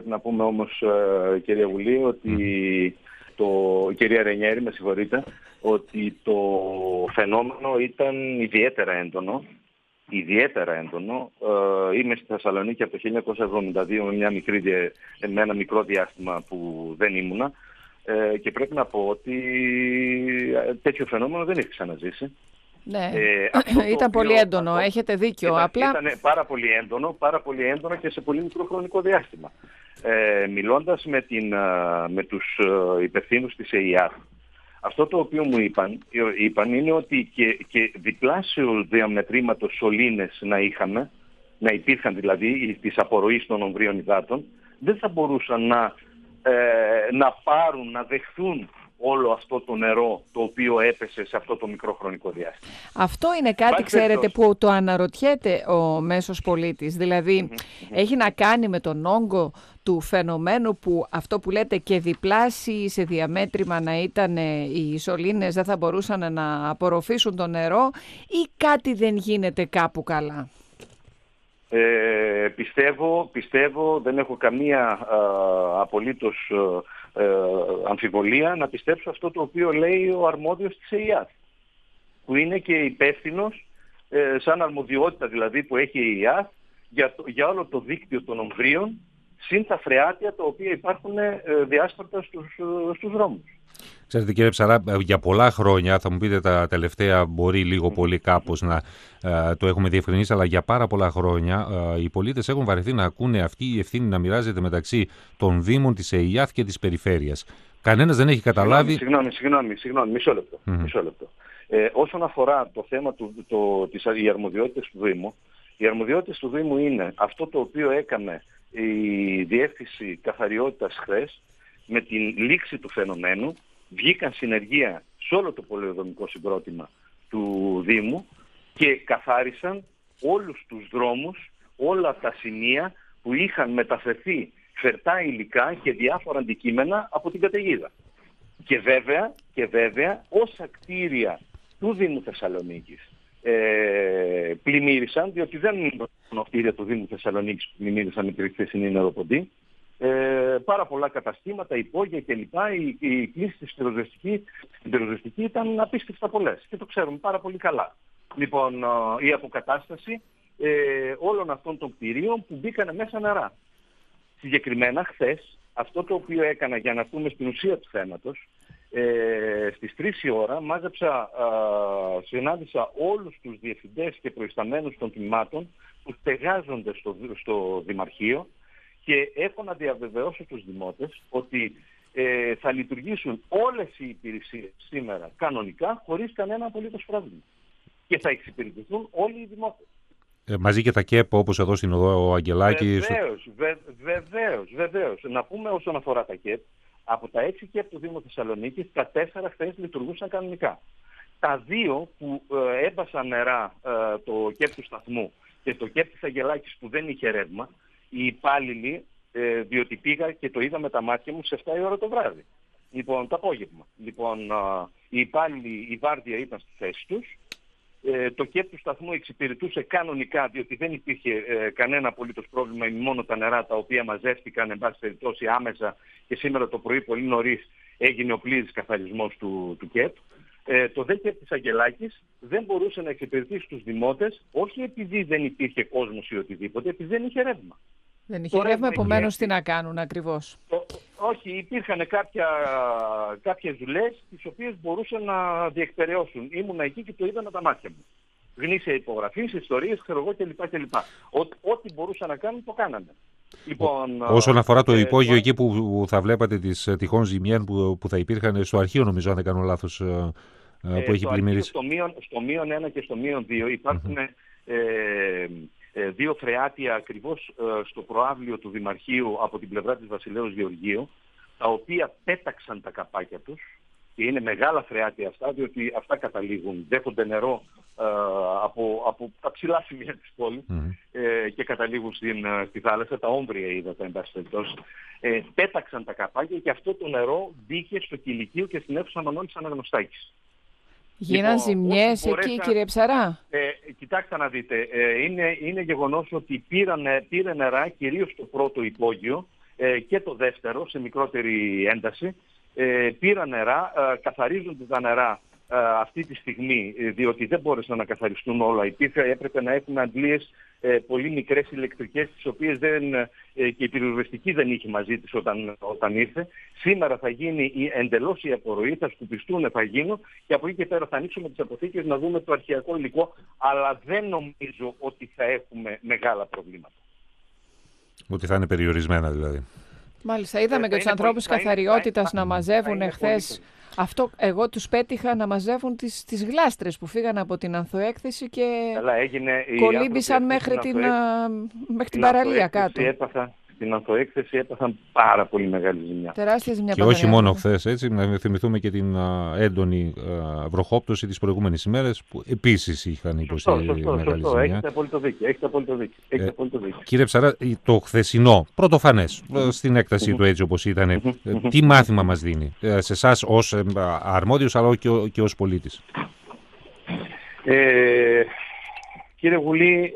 πρέπει να πούμε όμως, κυρία Βουλή, ότι κυρία Ρενιέρη, με συγχωρείτε, ότι το φαινόμενο ήταν ιδιαίτερα έντονο. Είμαι στη Θεσσαλονίκη από το 1972 με ένα μικρό διάστημα που δεν ήμουνα, και πρέπει να πω ότι τέτοιο φαινόμενο δεν έχει ξαναζήσει. Ναι, ήταν πολύ έντονο, έχετε δίκιο. Ήταν πάρα πολύ έντονο και σε πολύ μικρό χρονικό διάστημα. Μιλώντας με τους υπευθύνους της ΕΙΑΘ, αυτό το οποίο μου είπαν είναι ότι και διπλάσιο διαμετρήματος σωλήνες να υπήρχαν δηλαδή της απορροής των ομβρίων υδάτων, δεν θα μπορούσαν να δεχθούν όλο αυτό το νερό το οποίο έπεσε σε αυτό το μικρό χρονικό διάστημα. Αυτό είναι κάτι, ξέρετε, που το αναρωτιέται ο μέσος πολίτης. Δηλαδή, έχει να κάνει με τον όγκο του φαινομένου που αυτό που λέτε και διπλάσιοι σε διαμέτρημα να ήταν οι σωλήνες δεν θα μπορούσαν να απορροφήσουν το νερό, ή κάτι δεν γίνεται κάπου καλά? Πιστεύω, δεν έχω καμία απολύτως αμφιβολία να πιστέψω αυτό το οποίο λέει ο αρμόδιος της ΕΙΑΘ, που είναι και υπεύθυνος, σαν αρμοδιότητα δηλαδή που έχει η ΕΙΑΘ για όλο το δίκτυο των ομβρίων, συν τα φρεάτια τα οποία υπάρχουν διάσπαρτα στους δρόμους. Ξέρετε, κύριε Ψαρά, για πολλά χρόνια, θα μου πείτε τα τελευταία μπορεί λίγο πολύ κάπως να το έχουμε διευκρινίσει, αλλά για πάρα πολλά χρόνια οι πολίτες έχουν βαρεθεί να ακούνε αυτή η ευθύνη να μοιράζεται μεταξύ των Δήμων, της ΕΙΑΘ και της Περιφέρειας. Κανένας δεν έχει καταλάβει... Συγγνώμη, μισό λεπτό. Όσον αφορά το θέμα της αρμοδιότητας του Δήμου, οι αρμοδιότητες του Δήμου είναι αυτό το οποίο έκανε η Διεύθυνση Καθαριότητας χθες. Με την λήξη του φαινομένου βγήκαν συνεργεία σε όλο το πολεοδομικό συγκρότημα του Δήμου και καθάρισαν όλους τους δρόμους, όλα τα σημεία που είχαν μεταφερθεί φερτά υλικά και διάφορα αντικείμενα από την καταιγίδα. Και βέβαια όσα κτίρια του Δήμου Θεσσαλονίκης πλημμύρισαν, διότι δεν είναι το κτίρια του Δήμου Θεσσαλονίκης που πλημμύρισαν με τη χθεσινή νεροποντή, πάρα πολλά καταστήματα, υπόγεια κλπ. Η κλίση της πυροσβεστική ήταν απίστευτα πολλές και το ξέρουμε πάρα πολύ καλά. Λοιπόν, η αποκατάσταση όλων αυτών των κτηρίων που μπήκανε μέσα νερά. Συγκεκριμένα χθες, αυτό το οποίο έκανα για να πούμε στην ουσία του θέματος, στις 3 η ώρα συνάντησα όλους τους διευθυντές και προϊσταμένους των τμήματων που στεγάζονται στο Δημαρχείο και έχω να διαβεβαιώσω τους δημότες ότι θα λειτουργήσουν όλες οι υπηρεσίες σήμερα κανονικά, χωρίς κανένα απολύτως πρόβλημα. Και θα εξυπηρετηθούν όλοι οι δημότες. Μαζί και τα ΚΕΠ, όπως εδώ στην οδό ο Αγγελάκης. Βεβαίως. Να πούμε όσον αφορά τα ΚΕΠ, από τα 6 ΚΕΠ του Δήμου Θεσσαλονίκης, τα 4 χθες λειτουργούσαν κανονικά. Τα 2 που έμπασαν νερά, το ΚΕΠ του σταθμού και το ΚΕΠ της Αγγελάκης που δεν είχε ρεύμα, οι υπάλληλοι, διότι πήγα και το είδα με τα μάτια μου σε 7 η ώρα το βράδυ. Λοιπόν, το απόγευμα. Λοιπόν, οι υπάλληλοι, η βάρδια ήταν στη θέση τους. Το ΚΕΠ του σταθμού εξυπηρετούσε κανονικά, διότι δεν υπήρχε κανένα απολύτως πρόβλημα, μόνο τα νερά τα οποία μαζεύτηκαν, εν πάση περιπτώσει, άμεσα, και σήμερα το πρωί πολύ νωρίς έγινε ο πλήρης καθαρισμός του ΚΕΠ. Το ΔΕ ΚΕΠ της Αγγελάκης δεν μπορούσε να εξυπηρετήσει τους δημότες, όχι επειδή δεν υπήρχε κόσμος ή οτιδήποτε, επειδή δεν είχε ρεύμα. Δεν είχε ρεύμα, επομένως τι να κάνουν ακριβώς? Όχι, υπήρχαν κάποιες δουλειές τις οποίες μπορούσαν να διεκπεραιώσουν. Ήμουνα εκεί και το είδα με τα μάτια μου. Γνήσια υπογραφής, ιστορίες, ξέρω εγώ κλπ. Ό,τι μπορούσαν να κάνουν το κάνανε. Λοιπόν, όσον αφορά το υπόγειο εκεί που θα βλέπατε τις τυχόν ζημιές που θα υπήρχαν στο αρχείο, νομίζω, αν δεν κάνω λάθος, που έχει πλημμυρίσει. Στο μείον 1 και στο μείον 2 υπάρχουν 2 φρεάτια ακριβώς στο προαύλιο του Δημαρχείου από την πλευρά της Βασιλέως Γεωργίου, τα οποία πέταξαν τα καπάκια τους, και είναι μεγάλα φρεάτια αυτά, διότι αυτά καταλήγουν, δέχονται νερό από τα ψηλά σημεία της πόλης και καταλήγουν στη θάλασσα, τα όμβρια ύδατα, εν πάση περιπτώσει. Πέταξαν τα καπάκια και αυτό το νερό μπήκε στο κηλικείο και στην αίθουσα Μανώλης Αναγνωστάκης. Γίναν ζημιές εκεί, κύριε Ψαρά? Κοιτάξτε να δείτε, είναι γεγονός ότι πήρε νερά κυρίως στο πρώτο υπόγειο, και το δεύτερο σε μικρότερη ένταση. Πήραν νερά, καθαρίζονται τα νερά αυτή τη στιγμή, διότι δεν μπόρεσαν να καθαριστούν όλα. Έπρεπε να έχουν αντλίες πολύ μικρές ηλεκτρικές, τις οποίες και η πυροσβεστική δεν είχε μαζί της όταν ήρθε. Σήμερα θα γίνει εντελώς η απορροή, θα σκουπιστούν, θα γίνουν, και από εκεί και πέρα θα ανοίξουμε τις αποθήκες να δούμε το αρχαιακό υλικό, αλλά δεν νομίζω ότι θα έχουμε μεγάλα προβλήματα. Ότι θα είναι περιορισμένα δηλαδή. Μάλιστα, είδαμε και τους ανθρώπους καθαριότητας να μαζεύουν εχθές. Αυτό εγώ τους πέτυχα να μαζεύουν τις γλάστρες που φύγαν από την ανθοέκθεση και κολύμπησαν μέχρι την παραλία κάτω. Στην ανθοέκθεση έπαθαν πάρα πολύ μεγάλη ζημιά. Τεράστια ζημιά. Και όχι μόνο χθες, έτσι, να θυμηθούμε και την έντονη βροχόπτωση τις προηγούμενες ημέρες που επίσης είχαν υποστεί μεγάλη ζημιά. Έχετε απόλυτο δίκιο. Κύριε Ψαρά, το χθεσινό, πρωτοφανές, στην έκταση του έτσι όπως ήταν, τι μάθημα μας δίνει σε εσάς ως αρμόδιος αλλά και ως πολίτης? Κύριε Γουλή,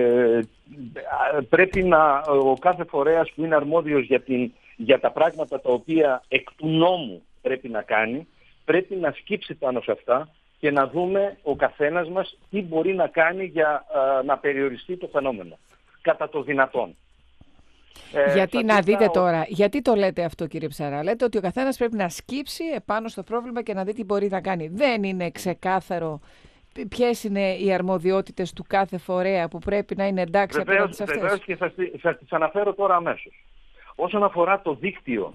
πρέπει ο κάθε φορέας που είναι αρμόδιος για τα πράγματα τα οποία εκ του νόμου πρέπει να κάνει, πρέπει να σκύψει πάνω σε αυτά και να δούμε ο καθένας μας τι μπορεί να κάνει για να περιοριστεί το φαινόμενο, κατά το δυνατόν. Γιατί να δείτε τώρα, γιατί το λέτε αυτό, κύριε Ψαρά? Λέτε ότι ο καθένας πρέπει να σκύψει επάνω στο πρόβλημα και να δει τι μπορεί να κάνει. Δεν είναι ξεκάθαρο ποιες είναι οι αρμοδιότητες του κάθε φορέα που πρέπει να είναι εντάξει απέναντι σε αυτές? Βεβαίως, και θα τις αναφέρω τώρα αμέσως. Όσον αφορά το δίκτυο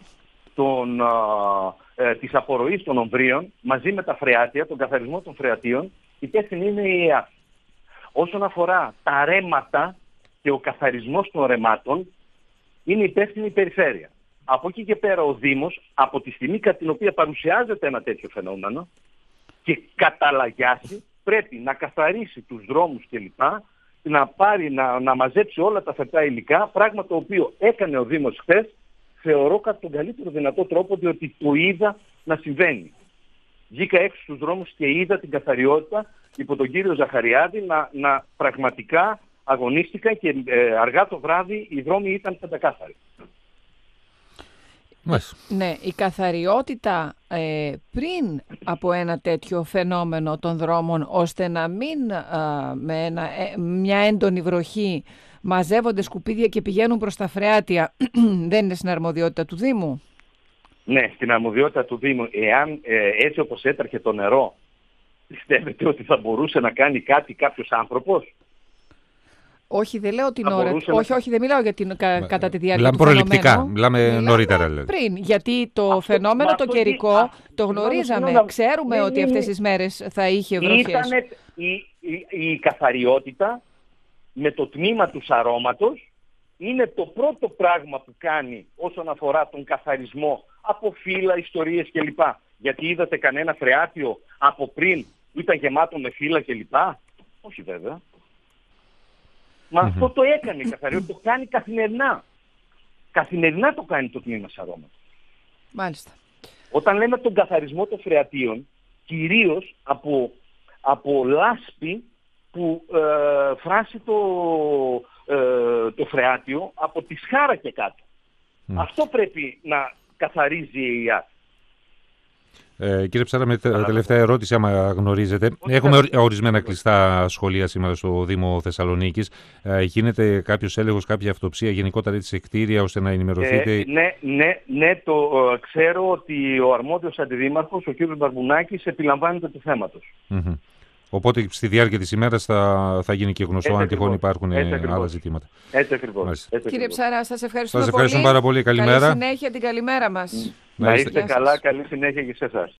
της απορροής των ομβρίων, μαζί με τα φρεάτια, τον καθαρισμό των φρεατίων, υπεύθυνη είναι η ΕΑ. Όσον αφορά τα ρέματα και ο καθαρισμός των ρεμάτων, είναι υπεύθυνη η περιφέρεια. Από εκεί και πέρα ο Δήμος, από τη στιγμή κατά την οποία παρουσιάζεται ένα τέτοιο φαινόμενο και καταλαγιάσει, πρέπει να καθαρίσει τους δρόμους κλπ, να μαζέψει όλα τα φετά υλικά, πράγμα το οποίο έκανε ο Δήμος χθες, θεωρώ κατά τον καλύτερο δυνατό τρόπο, διότι το είδα να συμβαίνει. Βγήκα έξω στους δρόμους και είδα την καθαριότητα υπό τον κύριο Ζαχαριάδη να πραγματικά αγωνίστηκα και αργά το βράδυ οι δρόμοι ήταν πεντακάθαροι. Ναι, η καθαριότητα πριν από ένα τέτοιο φαινόμενο των δρόμων, ώστε να μην με μια έντονη βροχή μαζεύονται σκουπίδια και πηγαίνουν προς τα φρεάτια, δεν είναι στην αρμοδιότητα του Δήμου? Ναι, στην αρμοδιότητα του Δήμου. Εάν έτσι όπως έτρεχε το νερό, πιστεύετε ότι θα μπορούσε να κάνει κάτι κάποιος άνθρωπος? Όχι, δεν λέω την ώρα. Όχι, δεν μιλάω για κατά τη διάρκεια του φαινομένου. Προληπτικά, μιλάμε νωρίτερα. Πριν, γιατί το φαινόμενο το καιρικό το γνωρίζαμε. Ξέρουμε ότι αυτές τις μέρες θα είχε βροχές. Η καθαριότητα με το τμήμα του σαρώματος είναι το πρώτο πράγμα που κάνει όσον αφορά τον καθαρισμό από φύλλα, ιστορίες κλπ. Γιατί είδατε κανένα φρεάτιο από πριν που ήταν γεμάτο με φύλλα κλπ? Όχι βέβαια. Μα αυτό το έκανε η καθαριότητα, το κάνει καθημερινά. Καθημερινά το κάνει το τμήμα σαρώματος. Μάλιστα. Όταν λέμε τον καθαρισμό των φρεατίων, κυρίως από λάσπη που φράσει το φρεάτιο από τη σχάρα και κάτω. Αυτό πρέπει να καθαρίζει η ΕΑ. Κύριε Ψάρα, με τελευταία ερώτηση, άμα γνωρίζετε. Έχουμε ορισμένα κλειστά σχολεία σήμερα στο Δήμο Θεσσαλονίκης. Γίνεται κάποιος έλεγχος, κάποια αυτοψία γενικότερα σε κτίρια, ώστε να ενημερωθείτε? Ναι, το ξέρω ότι ο αρμόδιος αντιδήμαρχος, ο κ. Μπαρμπουνάκης, επιλαμβάνεται του θέματος. Οπότε στη διάρκεια της ημέρας θα γίνει και γνωστό αν τυχόν υπάρχουν άλλα ζητήματα. Έτσι ακριβώς. Κύριε Ψάρα, σας ευχαριστούμε πάρα πολύ. Καλημέρα. Καλή συνέχεια, την καλημέρα μας. Να είστε καλά, καλή συνέχεια και σε εσάς.